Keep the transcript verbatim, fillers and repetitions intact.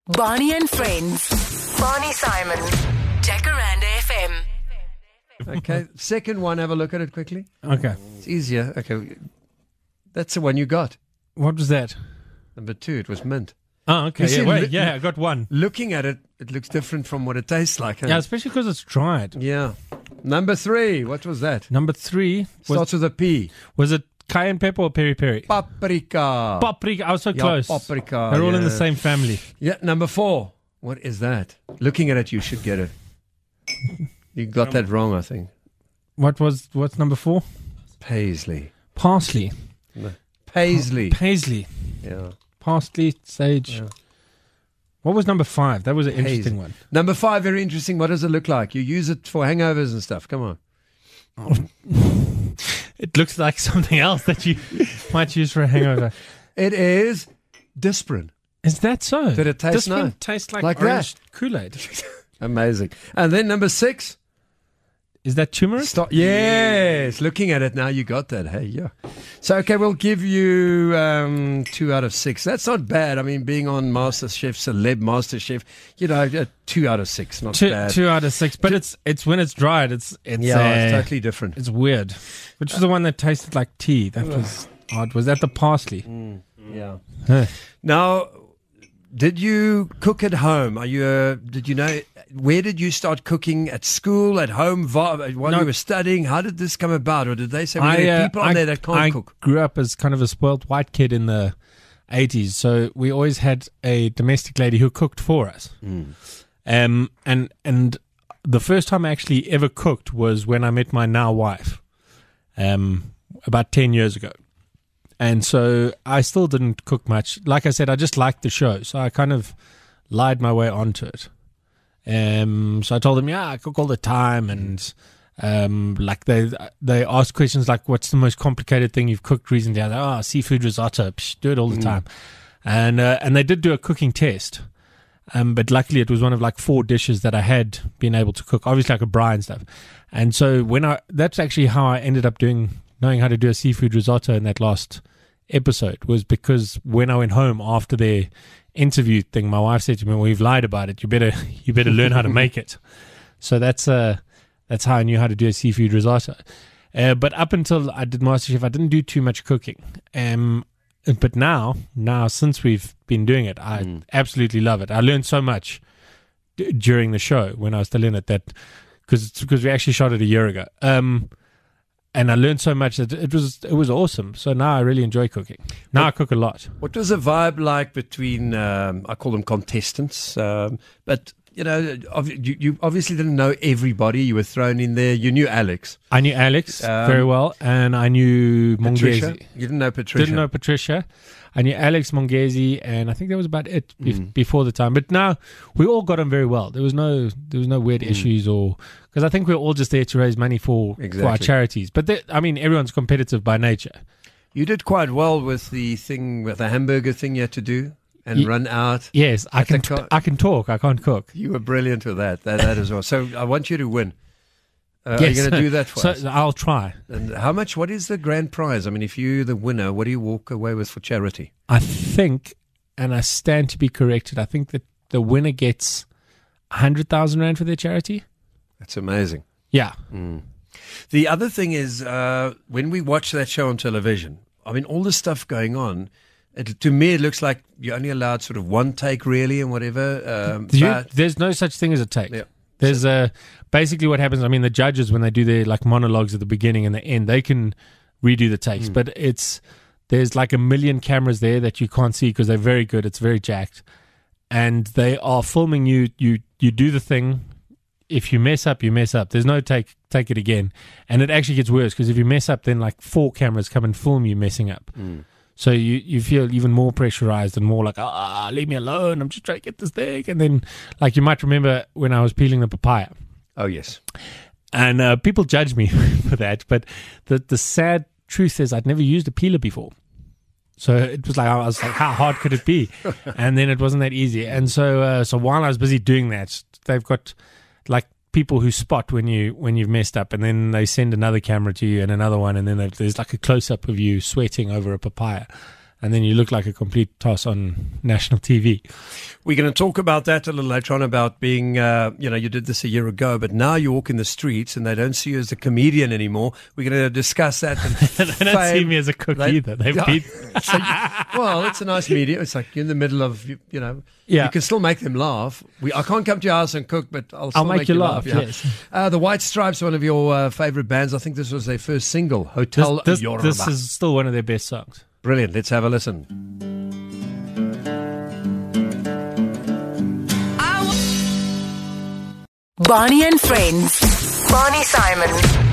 Barney and Friends. Barney Simon. Jacaranda F M. Okay, second one, have a look at it quickly. Okay. It's easier. Okay, that's the one you got. What was that? Number two, it was mint. Oh, okay. You Yeah, see, wait, li- yeah, I got one. Looking at it, it looks different from what it tastes like. Huh? Yeah, especially because it's dried. Yeah. Number three, what was that? Number three, was, Starts with a P. was it cayenne pepper or peri peri? Paprika. Paprika. I was so Yeah, close. paprika. They're all in the yeah. same family. Yeah, number four. What is that? Looking at it, you should get it. You got that wrong, I think. What was, what's number four? Paisley. Parsley. No. Paisley. Paisley. Yeah. Parsley, sage. Yeah. What was number five? That was an Paisley. interesting one. Number five, very interesting. What does it look like? You use it for hangovers and stuff. Come on. It looks like something else that you might use for a hangover. It is Disprin. Is that so? Did it taste This one nice? tastes like, Like orange Kool-Aid. Amazing. And then number six. Is that turmeric? Stop. Yes. Looking at it now, you got that. Hey, yeah. So, okay, we'll give you um, two out of six. That's not bad. I mean, being on MasterChef, Celeb MasterChef, you know, uh, two out of six, not Two, bad. two out of six. But it's it's when it's dried. It's it's yeah, uh, it's totally different. It's weird. Which was the one that tasted like tea? That was odd. Was that the parsley? Mm, yeah. Huh. Now, did you cook at home? Are you? Uh, did you know? Where did you start cooking? At school, at home, while No. you were studying? How did this come about? Or did they say, well, I, there are uh, people on I- there that can't I cook? grew up as kind of a spoiled white kid in the eighties, so we always had a domestic lady who cooked for us. Mm. Um, and and the first time I actually ever cooked was when I met my now wife, um, about ten years ago. And so I still didn't cook much. Like I said, I just liked the show, so I kind of lied my way onto it. Um, so I told them, yeah, I cook all the time, and um, like they they asked questions like, "What's the most complicated thing you've cooked recently?" I was like, "Oh, seafood risotto. Psh, do it all the Mm. time." And uh, and they did do a cooking test, um, but luckily it was one of like four dishes that I had been able to cook. Obviously, like a braai and stuff. And so when I that's actually how I ended up doing knowing how to do a seafood risotto in that last episode, was because when I went home after their interview thing, my wife said to me, "Well, you've lied about it. You better you better learn how to make it." So that's uh that's how I knew how to do a seafood risotto. Uh, but up until I did MasterChef, I didn't do too much cooking. Um, but now, now since we've been doing it, I Mm. absolutely love it. I learned so much d- during the show when I was still in it, that because because we actually shot it a year ago. Um, And I learned so much that it was it was awesome. So now I really enjoy cooking. Now I cook a lot. What was the vibe like between, um, I call them contestants, um, but, you know, ob- you, you obviously didn't know everybody. You were thrown in there. You knew Alex. I knew Alex Um, very well, and I knew Patricia. Mongezi. You didn't know Patricia. Didn't know Patricia. I knew Alex, Mongezi, and I think that was about it bef- Mm. before the time. But now we all got on very well. There was no there was no weird Mm. issues, or because I think we're all just there to raise money for, for our Exactly. charities. But they- I mean, everyone's competitive by nature. You did quite well with the thing, with the hamburger thing you had to do and Ye- run out. Yes, I At the can co- I can talk. I can't cook. You were brilliant with that, that, that as well. So I want you to win. Uh, Are Yes. you going to do that for So us? I'll try. And how much, what is the grand prize? I mean, if you're the winner, what do you walk away with for charity? I think, and I stand to be corrected, I think that the winner gets one hundred thousand rand for their charity. That's amazing. Yeah. Mm. The other thing is, uh, when we watch that show on television, I mean, all the stuff going on, it, to me, it looks like you're only allowed sort of one take, really, and whatever. Um, You- but, there's no such thing as a take. Yeah. There's uh, basically what happens. I mean, the judges, when they do their like monologues at the beginning and the end, they can redo the takes, Mm. but it's there's like a million cameras there that you can't see because they're very good. It's very jacked, and they are filming you. You you do the thing. If you mess up, you mess up. There's no take take it again, and it actually gets worse because if you mess up, then like four cameras come and film you messing up. Mm. So you, you feel even more pressurized and more like, ah, leave me alone. I'm just trying to get this thing. And then, like, you might remember when I was peeling the papaya. Oh, yes. And uh, people judge me for that. But the, the sad truth is I'd never used a peeler before. So it was like, I was like, how hard could it be? And then it wasn't that easy. And so uh, so while I was busy doing that, they've got, like, people who spot when you when you've messed up, and then they send another camera to you and another one, and then there's like a close up of you sweating over a papaya, and then you look like a complete toss on national T V. We're going to talk about that a little later on, about being, uh, you know, you did this a year ago, but now you walk in the streets and they don't see you as a comedian anymore. We're going to discuss that. And they don't fame. see me as a cook they, either. They've yeah, been... so you, well, it's a nice medium. It's like you're in the middle of, you, you know, yeah. you can still make them laugh. We, I can't come to your house and cook, but I'll still I'll make, make you you laugh, laugh. Yeah. yes. Uh, the White Stripes, one of your uh, favorite bands. I think this was their first single, Hotel This, this, Yoruba. this is still one of their best songs. Brilliant. Let's have a listen. Barney and Friends. Barney Simon.